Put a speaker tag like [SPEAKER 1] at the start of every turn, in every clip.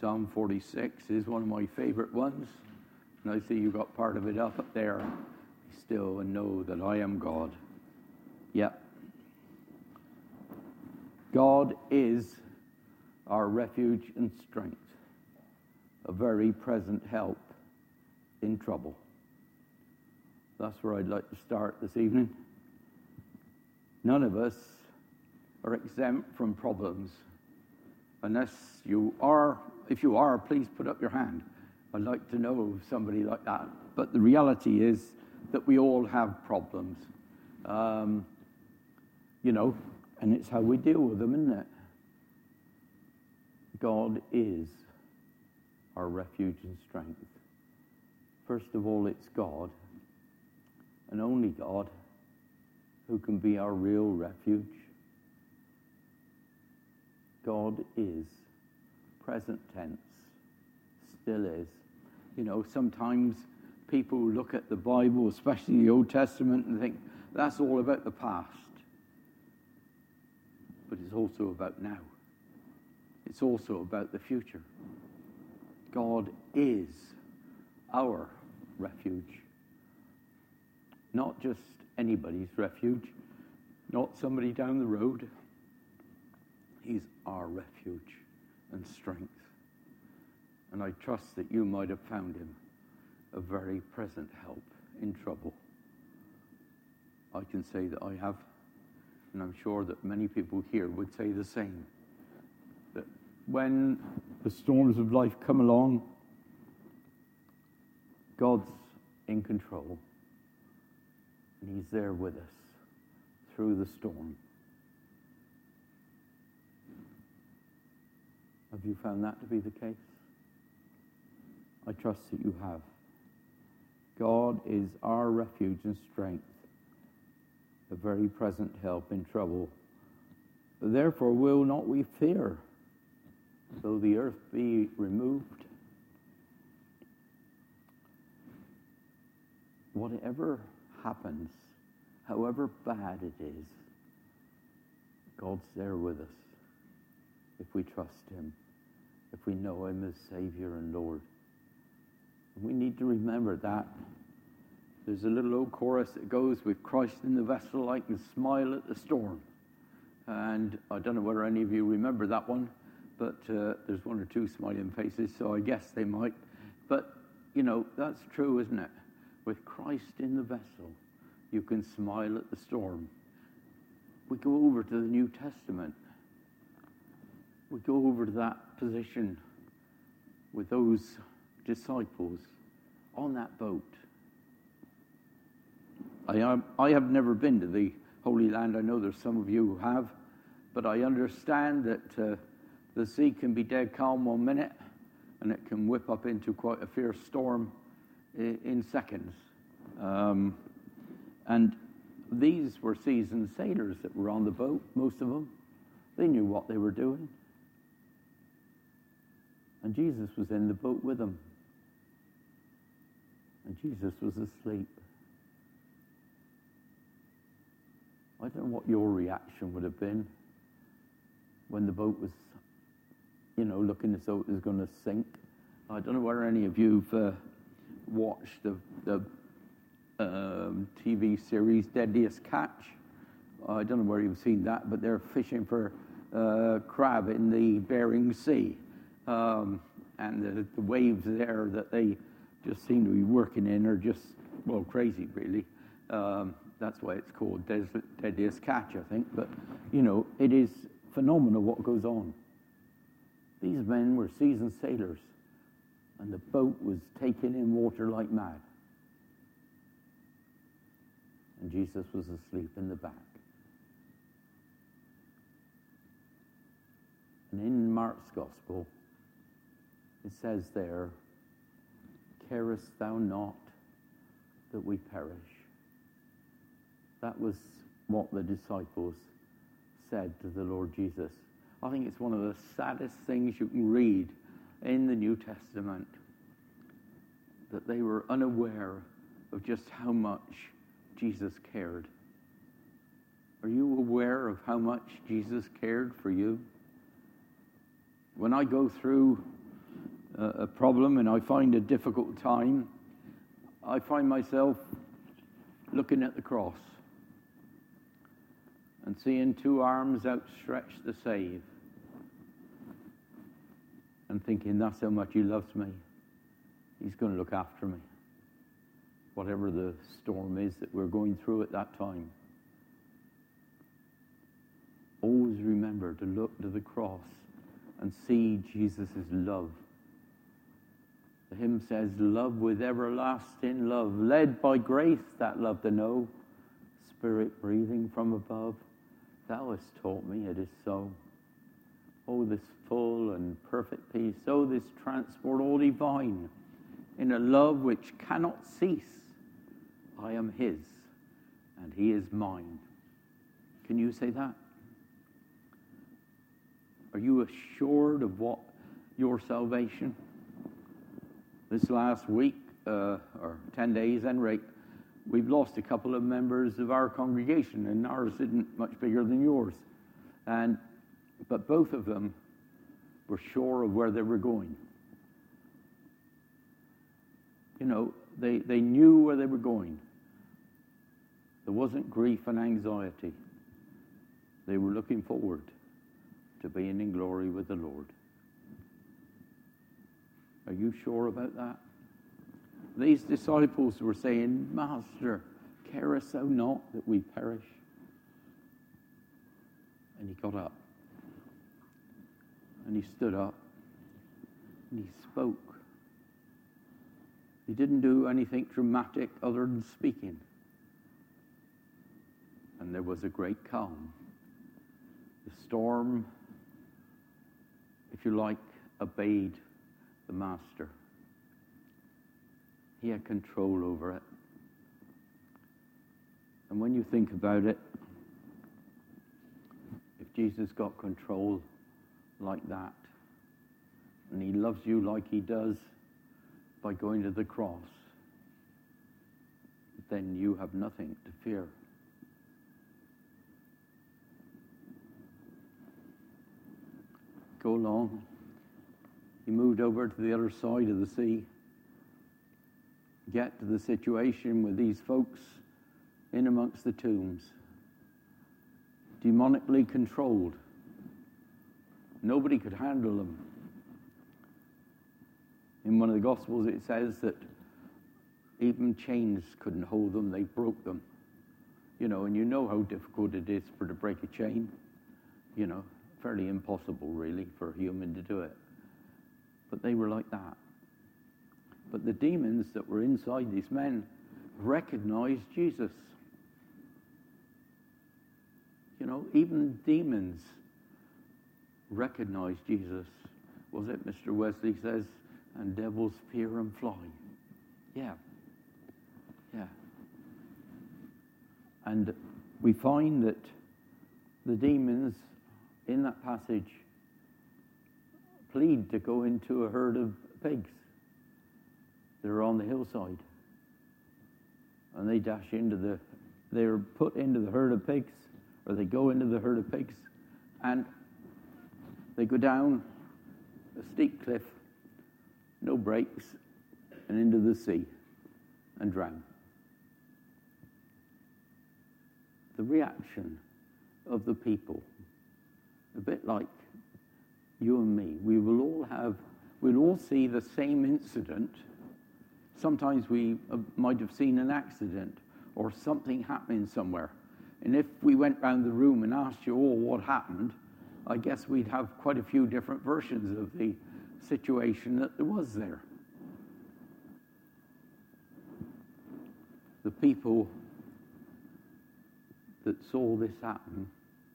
[SPEAKER 1] Psalm 46 is one of my favorite ones. And I see you got part of it up there. Be still and know that I am God. Yep. God is our refuge and strength, a very present help in trouble. That's where I'd like to start this evening. None of us are exempt from problems. Unless you are, if you are, please put up your hand. I'd like to know somebody like that. But the reality is that we all have problems. And it's how we deal with them, isn't it? God is our refuge and strength. First of all, it's God, and only God, who can be our real refuge. God is, present tense, still is. Sometimes people look at the Bible, especially the Old Testament, and think, that's all about the past. But it's also about now. It's also about the future. God is our refuge. Not just anybody's refuge, not somebody down the road. He's our refuge and strength. And I trust that you might have found him a very present help in trouble. I can say that I have, and I'm sure that many people here would say the same. That when the storms of life come along, God's in control, and he's there with us through the storm. Have you found that to be the case? I trust that you have. God is our refuge and strength, a very present help in trouble. Therefore will not we fear, though the earth be removed. Whatever happens, however bad it is, God's there with us if we trust him, if we know him as Savior and Lord. We need to remember that. There's a little old chorus that goes, with Christ in the vessel, I can smile at the storm. And I don't know whether any of you remember that one, but there's one or two smiling faces, so I guess they might. But, that's true, isn't it? With Christ in the vessel, you can smile at the storm. We go over to the New Testament. We go over to that position with those disciples on that boat. I have never been to the Holy Land. I know there's some of you who have, but I understand that the sea can be dead calm 1 minute, and it can whip up into quite a fierce storm in seconds. And these were seasoned sailors that were on the boat, most of them. They knew what they were doing. And Jesus was in the boat with them. And Jesus was asleep. I don't know what your reaction would have been when the boat was, looking as though it was going to sink. I don't know whether any of you have watched the TV series Deadliest Catch. I don't know whether you've seen that, but they're fishing for crab in the Bering Sea. And the waves there that they just seem to be working in are just, crazy, really. That's why it's called Deadliest Catch, I think. But, it is phenomenal what goes on. These men were seasoned sailors, and the boat was taking in water like mad. And Jesus was asleep in the back. And in Mark's Gospel, it says there, carest thou not that we perish? That was what the disciples said to the Lord Jesus. I think it's one of the saddest things you can read in the New Testament, that they were unaware of just how much Jesus cared. Are you aware of how much Jesus cared for you? When I go through a problem and I find a difficult time, I find myself looking at the cross and seeing two arms outstretched to save and thinking, that's how much he loves me. He's going to look after me. Whatever the storm is that we're going through at that time. Always remember to look to the cross and see Jesus' love. The hymn says, love with everlasting love, led by grace that love to know, Spirit breathing from above, thou hast taught me it is so. Oh, this full and perfect peace, oh, this transport all divine, in a love which cannot cease. I am his, and he is mine. Can you say that? Are you assured of what your salvation? This last week, or 10 days, Enric, we've lost a couple of members of our congregation, and ours isn't much bigger than yours. But both of them were sure of where they were going. You know, they knew where they were going. There wasn't grief and anxiety. They were looking forward to being in glory with the Lord. Are you sure about that? These disciples were saying, Master, carest thou not that we perish? And he got up. And he stood up. And he spoke. He didn't do anything dramatic other than speaking. And there was a great calm. The storm, if you like, obeyed the Master. He had control over it. And when you think about it, if Jesus got control like that, and he loves you like he does by going to the cross, then you have nothing to fear. Go along. He moved over to the other side of the sea. Get to the situation with these folks in amongst the tombs. Demonically controlled. Nobody could handle them. In one of the Gospels it says that even chains couldn't hold them, they broke them. You know, and you know how difficult it is to break a chain. You know, fairly impossible really for a human to do it. But they were like that. But the demons that were inside these men recognized Jesus. You know, even demons recognize Jesus. Was it Mr. Wesley says, and devils fear and fly? Yeah. Yeah. And we find that the demons in that passage plead to go into a herd of pigs. They're on the hillside. And they dash into they're put into the herd of pigs, or they go into the herd of pigs, and they go down a steep cliff, no brakes, and into the sea, and drown. The reaction of the people, a bit like you and me, we'll all see the same incident. Sometimes we might have seen an accident or something happening somewhere. And if we went round the room and asked you all what happened, I guess we'd have quite a few different versions of the situation that there was there. The people that saw this happen,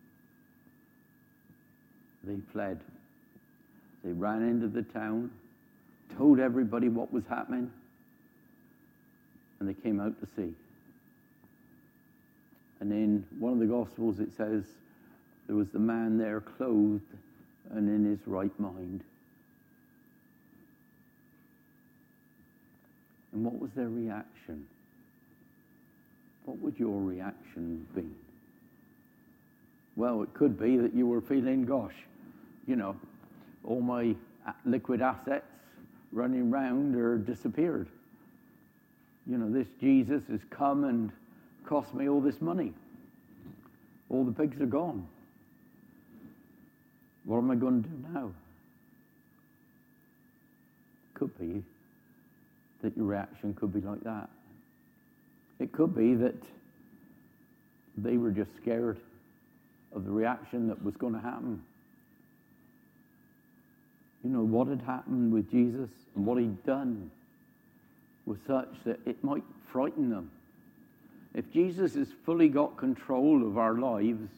[SPEAKER 1] they fled. They ran into the town, told everybody what was happening, and they came out to see. And in one of the Gospels it says, there was the man there clothed and in his right mind. And what was their reaction? What would your reaction be? Well, it could be that you were feeling, gosh, you know, all my liquid assets running round or disappeared. You know, this Jesus has come and cost me all this money. All the pigs are gone. What am I going to do now? Could be that your reaction could be like that. It could be that they were just scared of the reaction that was going to happen. You know, what had happened with Jesus and what he'd done was such that it might frighten them. If Jesus has fully got control of our lives,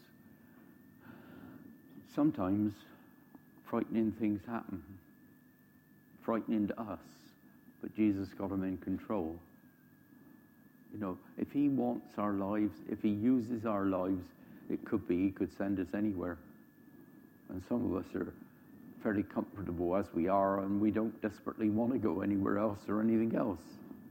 [SPEAKER 1] sometimes frightening things happen. Frightening to us, but Jesus got them in control. You know, if he wants our lives, if he uses our lives, it could be he could send us anywhere. And some of us are fairly comfortable as we are, and we don't desperately want to go anywhere else or anything else.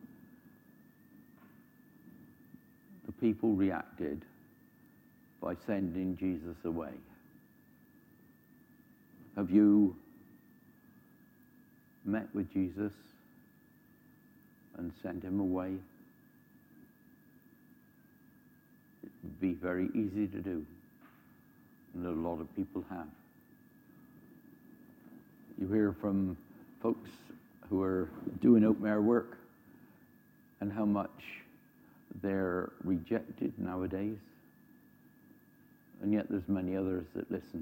[SPEAKER 1] The people reacted by sending Jesus away. Have you met with Jesus and sent him away? It would be very easy to do, and a lot of people have. You hear from folks who are doing open air work and how much they're rejected nowadays, and yet there's many others that listen.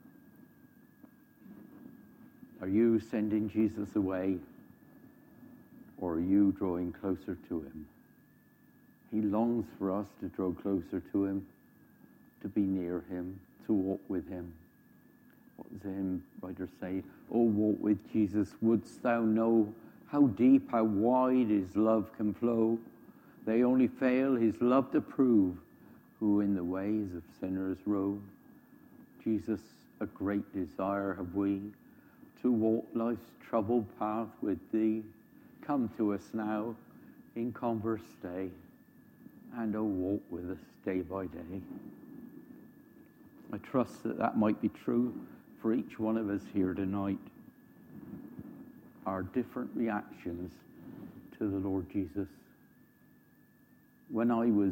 [SPEAKER 1] Are you sending Jesus away, or are you drawing closer to him? He longs for us to draw closer to him, to be near him, to walk with him. What does the hymn writer say? Oh, walk with Jesus, wouldst thou know how deep, how wide his love can flow? They only fail his love to prove, who in the ways of sinners rove. Jesus, a great desire have we, to walk life's troubled path with thee. Come to us now, in converse stay, and walk with us day by day. I trust that that might be true for each one of us here tonight. Our different reactions to the Lord Jesus. When I was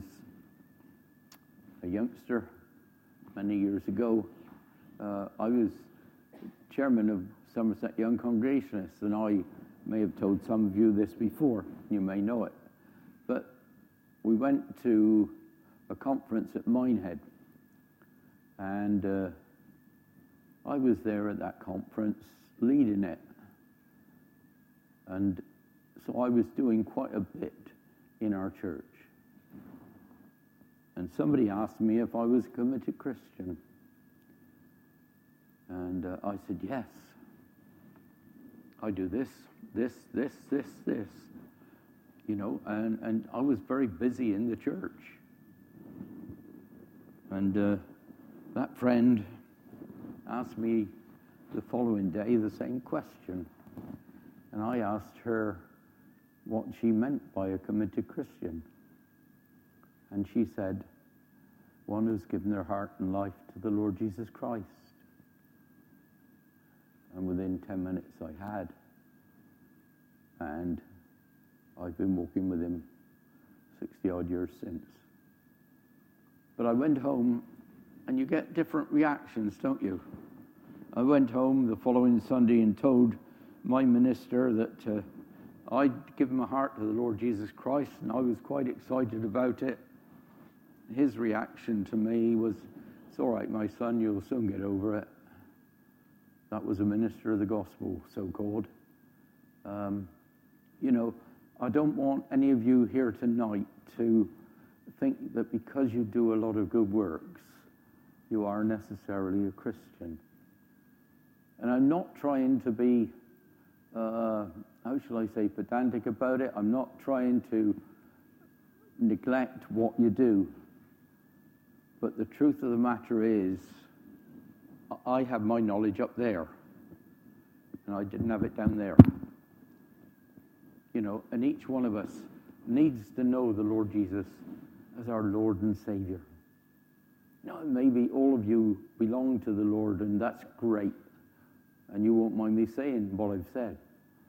[SPEAKER 1] a youngster, many years ago, I was chairman of Somerset Young Congregationists, and I may have told some of you this before. You may know it. But we went to a conference at Minehead, and I was there at that conference leading it. And so I was doing quite a bit in our church. And somebody asked me if I was a committed Christian. And I said, yes. I do this, you know, and I was very busy in the church. And that friend asked me the following day the same question. And I asked her what she meant by a committed Christian. And she said, one who's given their heart and life to the Lord Jesus Christ. And within 10 minutes I had. And I've been walking with him 60-odd years since. But I went home, and you get different reactions, don't you? I went home the following Sunday and told my minister that I'd given my heart to the Lord Jesus Christ, and I was quite excited about it. His reaction to me was, it's all right, my son, you'll soon get over it. That was a minister of the gospel, so-called. You know, I don't want any of you here tonight to think that because you do a lot of good works, you are necessarily a Christian. And I'm not trying to be, how shall I say, pedantic about it. I'm not trying to neglect what you do. But the truth of the matter is, I have my knowledge up there, and I didn't have it down there. You know, and each one of us needs to know the Lord Jesus as our Lord and Savior. Now, maybe all of you belong to the Lord, and that's great, and you won't mind me saying what I've said.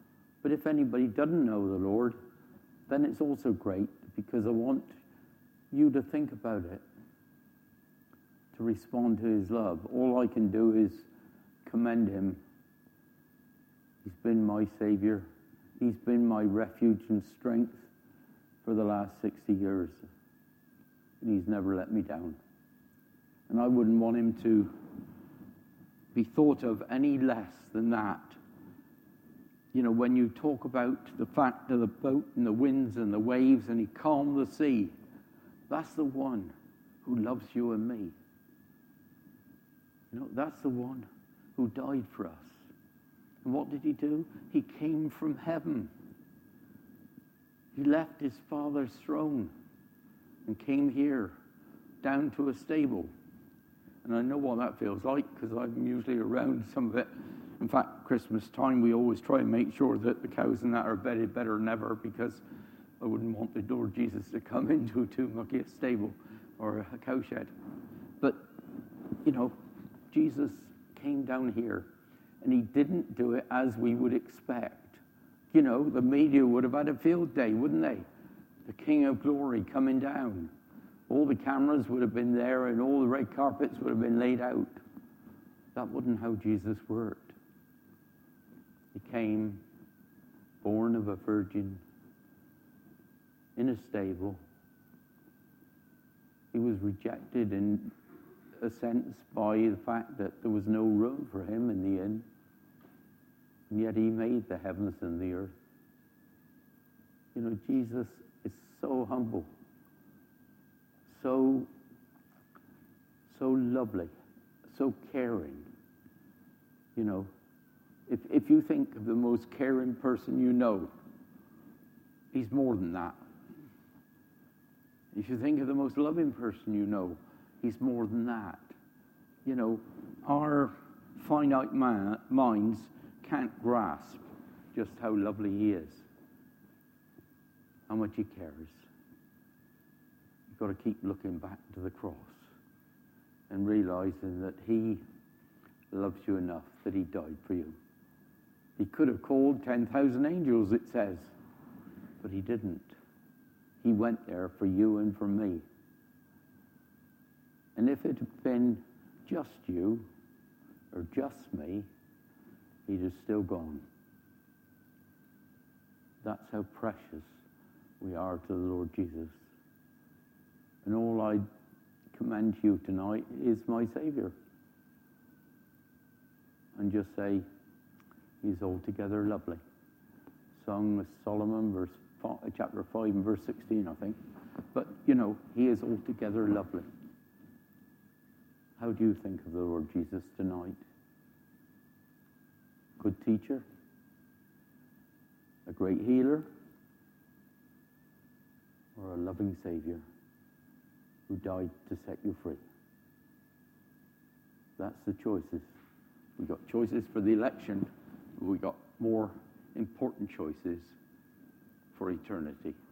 [SPEAKER 1] But if anybody doesn't know the Lord, then it's also great, because I want you to think about it, to respond to his love. All I can do is commend him. He's been my Savior. He's been my refuge and strength for the last 60 years. And he's never let me down. And I wouldn't want him to be thought of any less than that. You know, when you talk about the fact of the boat and the winds and the waves and he calmed the sea, that's the one who loves you and me. You know, that's the one who died for us. And what did he do? He came from heaven. He left his Father's throne and came here down to a stable. And I know what that feels like, because I'm usually around some of it. In fact, Christmas time, we always try and make sure that the cows and that are bedded better than ever, because I wouldn't want the Lord Jesus to come into too mucky a stable or a cow shed. But, you know, Jesus came down here, and he didn't do it as we would expect. You know, the media would have had a field day, wouldn't they? The King of Glory coming down. All the cameras would have been there, and all the red carpets would have been laid out. That wasn't how Jesus worked. He came, born of a virgin, in a stable. He was rejected in a sense by the fact that there was no room for him in the inn. And yet he made the heavens and the earth. You know, Jesus is so humble, so lovely, so caring. You know, if you think of the most caring person you know, he's more than that. If you think of the most loving person you know, he's more than that. You know, our finite minds can't grasp just how lovely he is, how much he cares. You've got to keep looking back to the cross and realizing that he loves you enough that he died for you. He could have called 10,000 angels, it says, but he didn't. He went there for you and for me. And if it had been just you or just me, he'd have still gone. That's how precious we are to the Lord Jesus. And all I commend to you tonight is my Savior. And just say, he's altogether lovely. Song of Solomon, chapter 5 and verse 16, I think. But, you know, he is altogether lovely. How do you think of the Lord Jesus tonight? Good teacher? A great healer? Or a loving Savior who died to set you free? That's the choices. We got choices for the election, but we got more important choices for eternity.